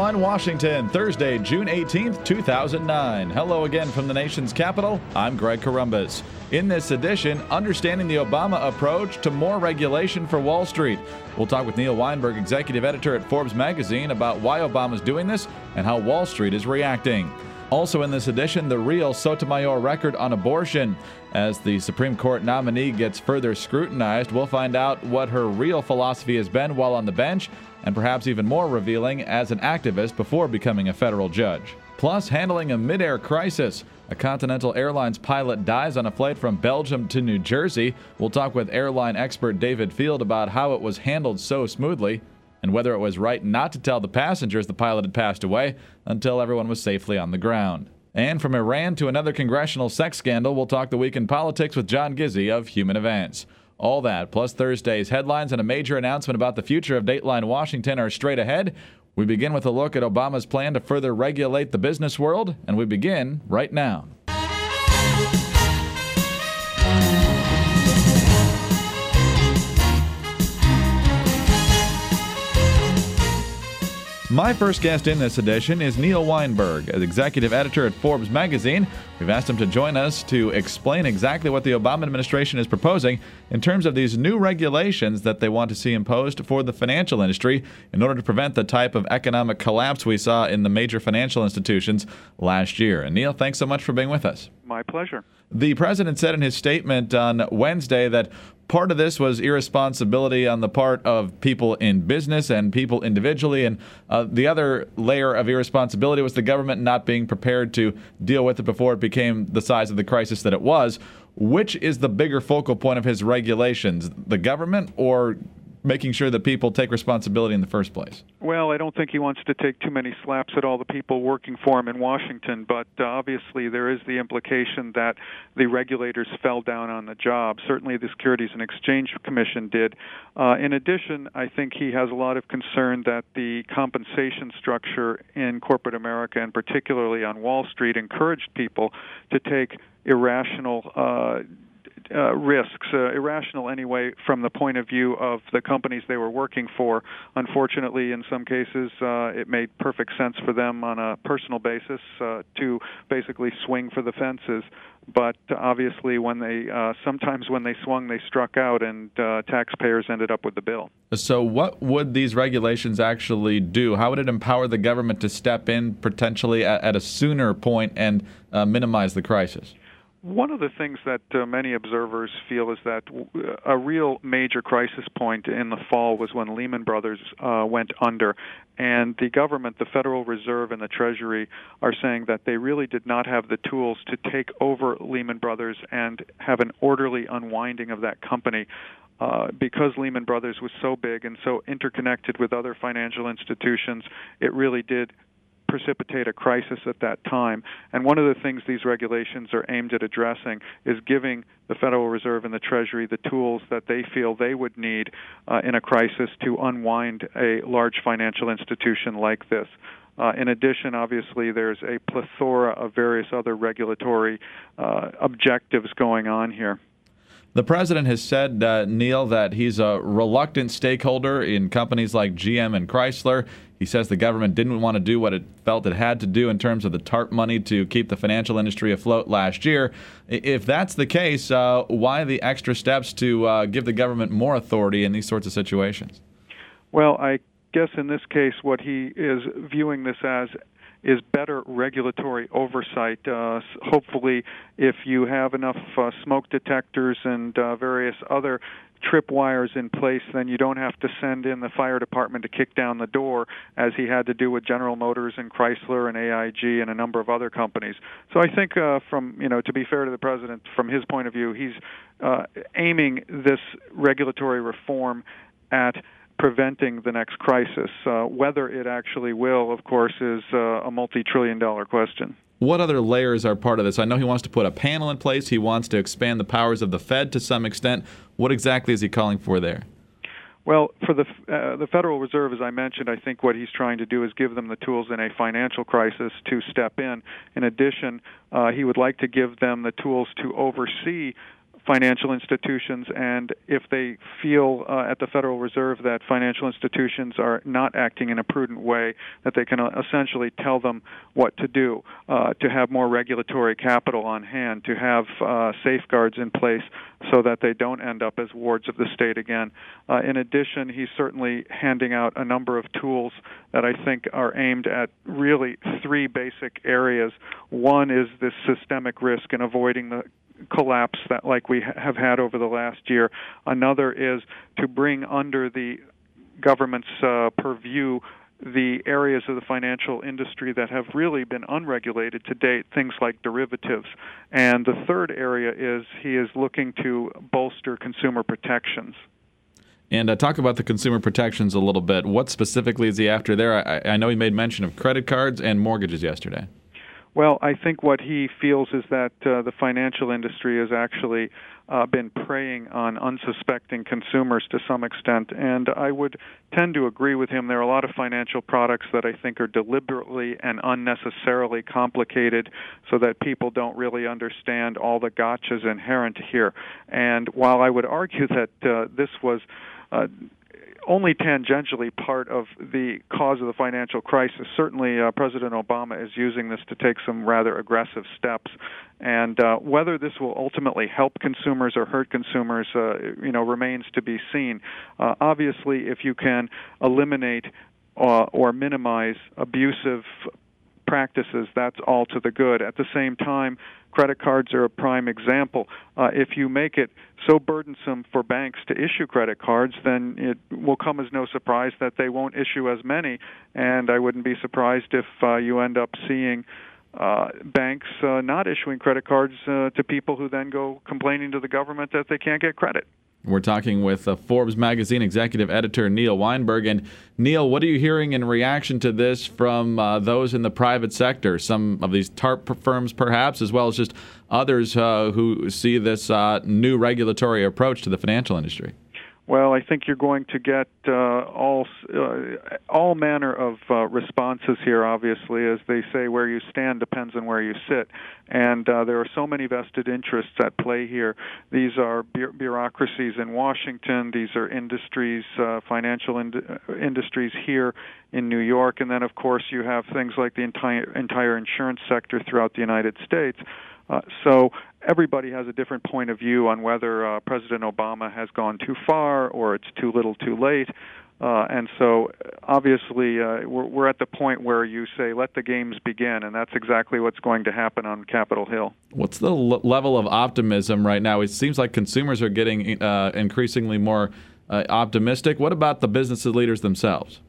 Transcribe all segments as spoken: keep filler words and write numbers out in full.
Dateline Washington, Thursday, June eighteenth, two thousand nine. Hello again from the nation's capital. I'm Greg Corombos. In this edition, understanding the Obama approach to more regulation for Wall Street. We'll talk with Neil Weinberg, executive editor at Forbes magazine, about why Obama's doing this and how Wall Street is reacting. Also in this edition, the real Sotomayor record on abortion. As the Supreme Court nominee gets further scrutinized, we'll find out what her real philosophy has been while on the bench, and perhaps even more revealing as an activist before becoming a federal judge. Plus, handling a mid-air crisis. A Continental Airlines pilot dies on a flight from Belgium to New Jersey. We'll talk with airline expert David Field about how it was handled so smoothly, and whether it was right not to tell the passengers the pilot had passed away until everyone was safely on the ground. And from Iran to another congressional sex scandal, we'll talk the week in politics with John Gizzi of Human Events. All that, plus Thursday's headlines and a major announcement about the future of Dateline Washington are straight ahead. We begin with a look at Obama's plan to further regulate the business world, and we begin right now. My first guest in this edition is Neil Weinberg, executive editor at Forbes magazine. We've asked him to join us to explain exactly what the Obama administration is proposing in terms of these new regulations that they want to see imposed for the financial industry in order to prevent the type of economic collapse we saw in the major financial institutions last year. And Neil, thanks so much for being with us. My pleasure. The president said in his statement on Wednesday that part of this was irresponsibility on the part of people in business and people individually, and uh, the other layer of irresponsibility was the government not being prepared to deal with it before it became the size of the crisis that it was. Which is the bigger focal point of his regulations, the government or making sure that people take responsibility in the first place? Well, I don't think he wants to take too many slaps at all the people working for him in Washington, but uh, obviously there is the implication that the regulators fell down on the job. Certainly the Securities and Exchange Commission did. Uh, in addition, I think he has a lot of concern that the compensation structure in corporate America, and particularly on Wall Street, encouraged people to take irrational uh Uh, risks, uh, irrational anyway, from the point of view of the companies they were working for. Unfortunately, in some cases, uh, it made perfect sense for them on a personal basis uh, to basically swing for the fences. But obviously, when they uh, sometimes when they swung, they struck out, and uh, taxpayers ended up with the bill. So what would these regulations actually do? How would it empower the government to step in potentially at, at a sooner point and uh, minimize the crisis? One of the things that uh, many observers feel is that w- a real major crisis point in the fall was when Lehman Brothers uh, went under, and the government, the Federal Reserve, and the Treasury are saying that they really did not have the tools to take over Lehman Brothers and have an orderly unwinding of that company. Uh, because Lehman Brothers was so big and so interconnected with other financial institutions, it really did precipitate a crisis at that time. And one of the things these regulations are aimed at addressing is giving the Federal Reserve and the Treasury the tools that they feel they would need uh, in a crisis to unwind a large financial institution like this. Uh, in addition, obviously, there's a plethora of various other regulatory uh, objectives going on here. The president has said, uh, Neil, that he's a reluctant stakeholder in companies like G M and Chrysler. He says the government didn't want to do what it felt it had to do in terms of the TARP money to keep the financial industry afloat last year. If that's the case, uh, why the extra steps to uh, give the government more authority in these sorts of situations? Well, I guess in this case what he is viewing this as is better regulatory oversight. Uh, hopefully, if you have enough uh, smoke detectors and uh, various other tripwires in place, then you don't have to send in the fire department to kick down the door, as he had to do with General Motors and Chrysler and A I G and a number of other companies. So I think, uh, from you know, to be fair to the president, from his point of view, he's uh, aiming this regulatory reform at preventing the next crisis. Uh, whether it actually will, of course, is uh, a multi-trillion dollar question. What other layers are part of this? I know he wants to put a panel in place. He wants to expand the powers of the Fed to some extent. What exactly is he calling for there? Well, for the uh, the Federal Reserve, as I mentioned, I think what he's trying to do is give them the tools in a financial crisis to step in. In addition, uh, he would like to give them the tools to oversee financial institutions, and if they feel uh, at the Federal Reserve that financial institutions are not acting in a prudent way, that they can uh, essentially tell them what to do, uh, to have more regulatory capital on hand, to have uh, safeguards in place so that they don't end up as wards of the state again. Uh, in addition, he's certainly handing out a number of tools that I think are aimed at really three basic areas. One is this systemic risk and avoiding the collapse that like we ha- have had over the last year. Another is to bring under the government's uh, purview the areas of the financial industry that have really been unregulated to date, things like derivatives. And the third area is he is looking to bolster consumer protections. And uh, talk about the consumer protections a little bit. What specifically is he after there? I, I know he made mention of credit cards and mortgages yesterday. Well, I think what he feels is that uh, the financial industry has actually uh, been preying on unsuspecting consumers to some extent, and I would tend to agree with him. There are a lot of financial products that I think are deliberately and unnecessarily complicated so that people don't really understand all the gotchas inherent here. And while I would argue that uh, this was uh, only tangentially part of the cause of the financial crisis. Certainly, uh, President Obama is using this to take some rather aggressive steps. And uh, whether this will ultimately help consumers or hurt consumers, uh, you know, remains to be seen. Uh, obviously, if you can eliminate uh, or minimize abusive practices, that's all to the good. At the same time, credit cards are a prime example. Uh, if you make it so burdensome for banks to issue credit cards, then it will come as no surprise that they won't issue as many, and I wouldn't be surprised if uh, you end up seeing uh, banks uh, not issuing credit cards uh, to people who then go complaining to the government that they can't get credit. We're talking with uh, Forbes magazine executive editor Neil Weinberg. And Neil, what are you hearing in reaction to this from uh, those in the private sector, some of these TARP firms perhaps, as well as just others uh, who see this uh, new regulatory approach to the financial industry? Well, I think you're going to get uh, all uh, all manner of uh, responses here, obviously. As they say, where you stand depends on where you sit. And uh, there are so many vested interests at play here. These are bu- bureaucracies in Washington. These are industries, uh, financial ind- industries here in New York. And then, of course, you have things like the entire, entire insurance sector throughout the United States. Uh, so everybody has a different point of view on whether uh, President Obama has gone too far or it's too little too late. Uh, and so obviously uh, we're, we're at the point where you say, let the games begin, and that's exactly what's going to happen on Capitol Hill. What's the l- level of optimism right now? It seems like consumers are getting uh, increasingly more uh, optimistic. What about the business leaders themselves?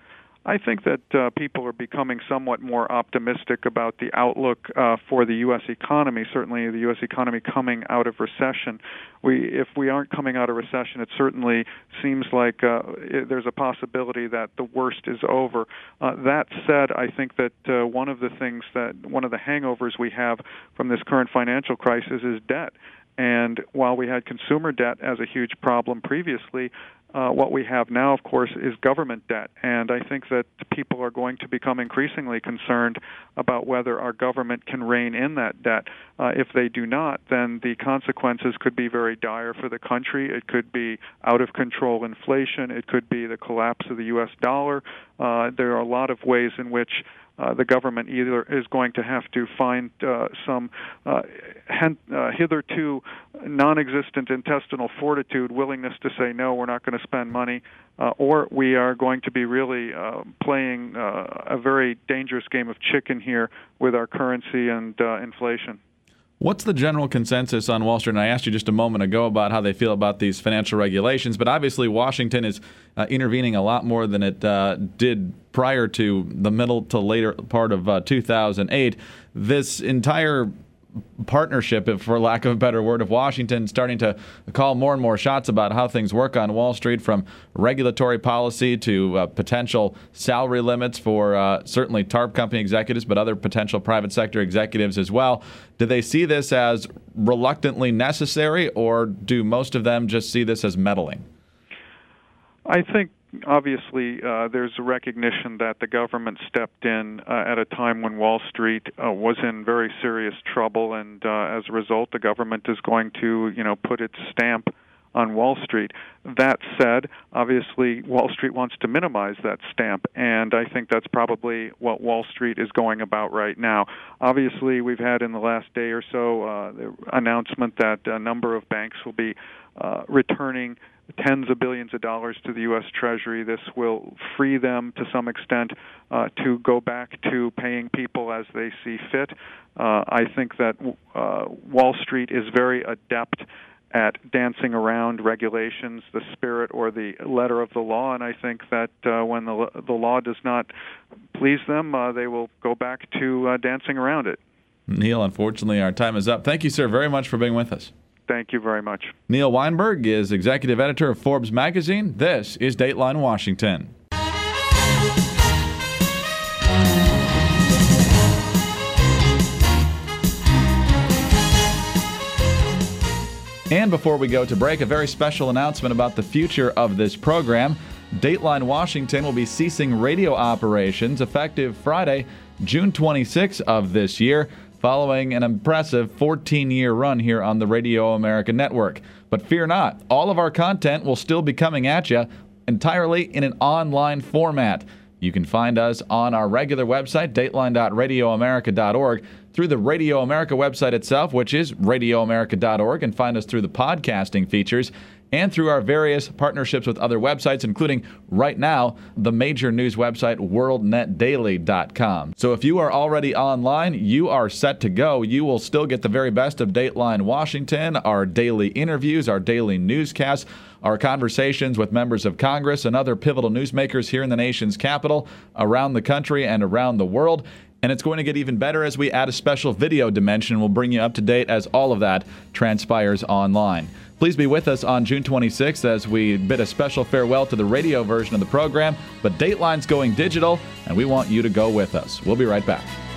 I think that uh, people are becoming somewhat more optimistic about the outlook uh, for the U S economy, certainly the U S economy coming out of recession. We, if we aren't coming out of recession, it certainly seems like uh, it, there's a possibility that the worst is over. Uh, that said, I think that uh, one of the things that, one of the hangovers we have from this current financial crisis is debt. And while we had consumer debt as a huge problem previously, Uh, what we have now, of course, is government debt. And I think that people are going to become increasingly concerned about whether our government can rein in that debt. Uh, if they do not, then the consequences could be very dire for the country. It could be out-of-control inflation. It could be the collapse of the U S dollar. Uh, there are a lot of ways in which Uh, the government either is going to have to find uh, some uh, hen- uh, hitherto non-existent intestinal fortitude, willingness to say, no, we're not going to spend money, uh, or we are going to be really uh, playing uh, a very dangerous game of chicken here with our currency and uh, inflation. What's the general consensus on Wall Street? And I asked you just a moment ago about how they feel about these financial regulations, but obviously Washington is uh, intervening a lot more than it uh, did prior to the middle to later part of uh, two thousand eight. This entire partnership, if for lack of a better word, of Washington starting to call more and more shots about how things work on Wall Street, from regulatory policy to uh, potential salary limits for uh, certainly TARP company executives, but other potential private sector executives as well. Do they see this as reluctantly necessary, or do most of them just see this as meddling? I think obviously, uh, there's a recognition that the government stepped in uh, at a time when Wall Street uh, was in very serious trouble, and uh, as a result, the government is going to, you know, put its stamp on Wall Street. That said, obviously, Wall Street wants to minimize that stamp, and I think that's probably what Wall Street is going about right now. Obviously, we've had in the last day or so uh, the announcement that a number of banks will be uh, returning tens of billions of dollars to the U S Treasury. This will free them to some extent uh, to go back to paying people as they see fit. Uh, I think that uh, Wall Street is very adept at dancing around regulations, the spirit or the letter of the law, and I think that uh, when the the law does not please them, uh, they will go back to uh, dancing around it. Neil, unfortunately, our time is up. Thank you, sir, very much for being with us. Thank you very much. Neil Weinberg is executive editor of Forbes magazine. This is Dateline Washington. And before we go to break, a very special announcement about the future of this program. Dateline Washington will be ceasing radio operations effective Friday, June twenty-sixth of this year, following an impressive fourteen-year run here on the Radio America Network. But fear not, all of our content will still be coming at you entirely in an online format. You can find us on our regular website, dateline dot radio america dot org, through the Radio America website itself, which is radio america dot org, and find us through the podcasting features, and through our various partnerships with other websites, including, right now, the major news website, world net daily dot com. So if you are already online, you are set to go. You will still get the very best of Dateline Washington, our daily interviews, our daily newscasts, our conversations with members of Congress and other pivotal newsmakers here in the nation's capital, around the country, and around the world. And it's going to get even better as we add a special video dimension. We'll bring you up to date as all of that transpires online. Please be with us on June twenty-sixth as we bid a special farewell to the radio version of the program. But Dateline's going digital, and we want you to go with us. We'll be right back.